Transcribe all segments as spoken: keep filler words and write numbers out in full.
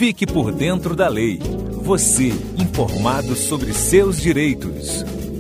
Fique por dentro da lei. Você, informado sobre seus direitos.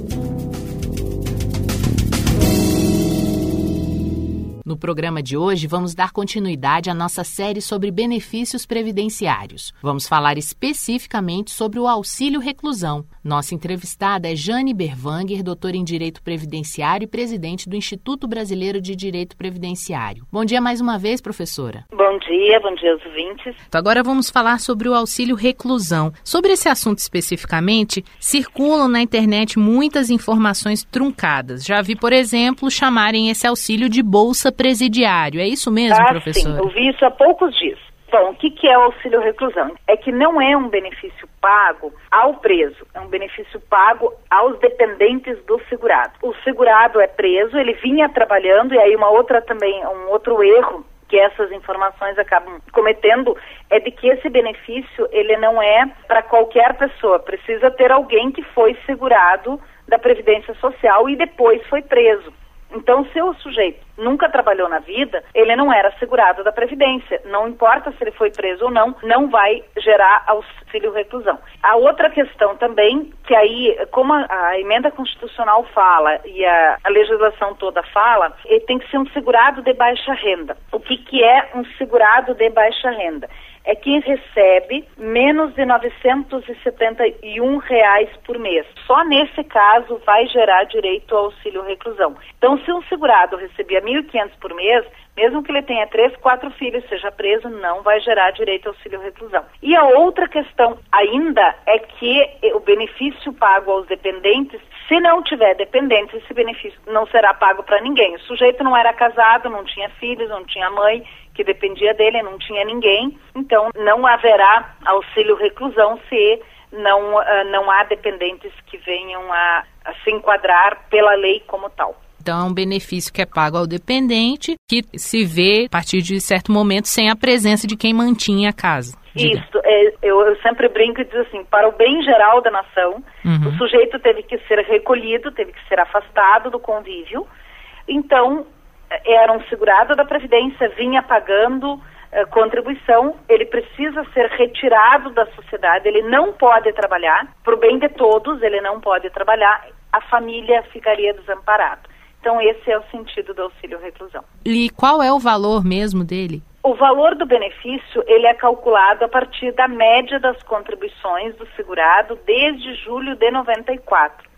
No programa de hoje, vamos dar continuidade à nossa série sobre benefícios previdenciários. Vamos falar especificamente sobre o auxílio reclusão. Nossa entrevistada é Jane Berwanger, doutora em Direito Previdenciário e presidente do Instituto Brasileiro de Direito Previdenciário. Bom dia mais uma vez, professora. Bom dia, bom dia aos ouvintes. Então, agora vamos falar sobre o auxílio reclusão. Sobre esse assunto especificamente, circulam na internet muitas informações truncadas. Já vi, por exemplo, chamarem esse auxílio de bolsa presidiário. É isso mesmo, ah, professora? Sim, eu vi isso há poucos dias. Bom, o que, que é o auxílio reclusão? É que não é um benefício pago ao preso, é um benefício pago aos dependentes do segurado. O segurado é preso, ele vinha trabalhando, e aí uma outra também, um outro erro que essas informações acabam cometendo é de que esse benefício, ele não é para qualquer pessoa, precisa ter alguém que foi segurado da Previdência Social e depois foi preso. Então, se o sujeito nunca trabalhou na vida, ele não era segurado da Previdência. Não importa se ele foi preso ou não, não vai gerar auxílio reclusão. A outra questão também, que aí, como a, a emenda constitucional fala e a, a legislação toda fala, ele tem que ser um segurado de baixa renda. O que, que é um segurado de baixa renda? É quem recebe menos de novecentos e setenta e um reais por mês. Só nesse caso vai gerar direito ao auxílio reclusão. Então, se um segurado recebia mil e quinhentos por mês, mesmo que ele tenha três, quatro filhos, seja preso, não vai gerar direito ao auxílio reclusão. E a outra questão ainda é que o benefício pago aos dependentes, se não tiver dependentes, esse benefício não será pago para ninguém. O sujeito não era casado, não tinha filhos, não tinha mãe que dependia dele, não tinha ninguém, então não haverá auxílio reclusão se não, uh, não há dependentes que venham a, a se enquadrar pela lei como tal. Então, é um benefício que é pago ao dependente, que se vê, a partir de certo momento, sem a presença de quem mantinha a casa. Diga. Isso, é, eu, eu sempre brinco e digo assim, para o bem geral da nação, uhum. O sujeito teve que ser recolhido, teve que ser afastado do convívio, então era um segurado da Previdência, vinha pagando uh, contribuição, ele precisa ser retirado da sociedade, ele não pode trabalhar, para o bem de todos, ele não pode trabalhar, a família ficaria desamparada. Então, esse é o sentido do auxílio reclusão. E qual é o valor mesmo dele? O valor do benefício, ele é calculado a partir da média das contribuições do segurado desde julho de noventa e quatro.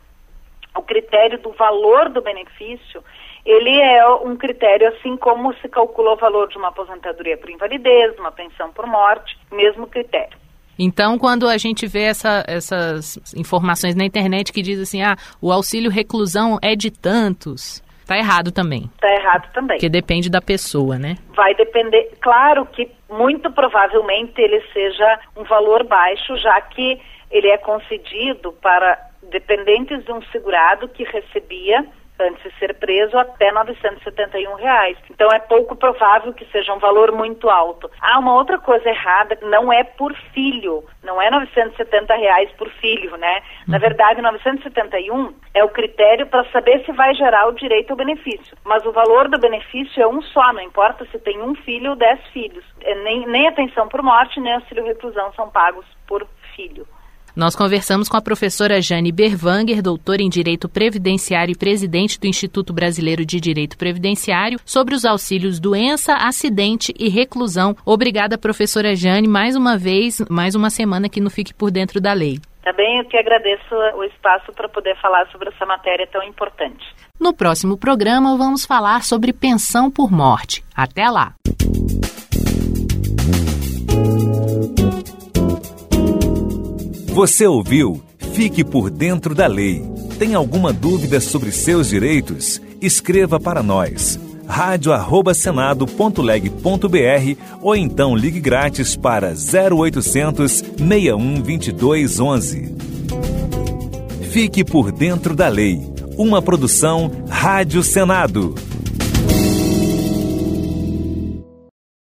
O critério do valor do benefício, ele é um critério assim como se calcula o valor de uma aposentadoria por invalidez, uma pensão por morte, mesmo critério. Então, quando a gente vê essa, essas informações na internet que diz assim, ah, o auxílio reclusão é de tantos, tá errado também. Tá errado também. Porque depende da pessoa, né? Vai depender, claro que muito provavelmente ele seja um valor baixo, já que ele é concedido para dependentes de um segurado que recebia, antes de ser preso, até novecentos e setenta e um reais. Então é pouco provável que seja um valor muito alto. Ah, uma outra coisa errada, não é por filho, não é novecentos e setenta reais por filho, né? Na verdade, novecentos e setenta e um é o critério para saber se vai gerar o direito ao benefício. Mas o valor do benefício é um só, não importa se tem um filho ou dez filhos. É, nem, nem a pensão por morte, nem auxílio reclusão são pagos por filho. Nós conversamos com a professora Jane Berwanger, doutora em Direito Previdenciário e presidente do Instituto Brasileiro de Direito Previdenciário, sobre os auxílios doença, acidente e reclusão. Obrigada, professora Jane, mais uma vez, mais uma semana aqui no Fique por Dentro da Lei. Também eu que agradeço o espaço para poder falar sobre essa matéria tão importante. No próximo programa, vamos falar sobre pensão por morte. Até lá! Você ouviu Fique por Dentro da Lei. Tem alguma dúvida sobre seus direitos? Escreva para nós. rádio arroba senado ponto leg ponto br ou então ligue grátis para zero oitocentos, seis um, vinte e dois, onze. Fique por Dentro da Lei. Uma produção Rádio Senado.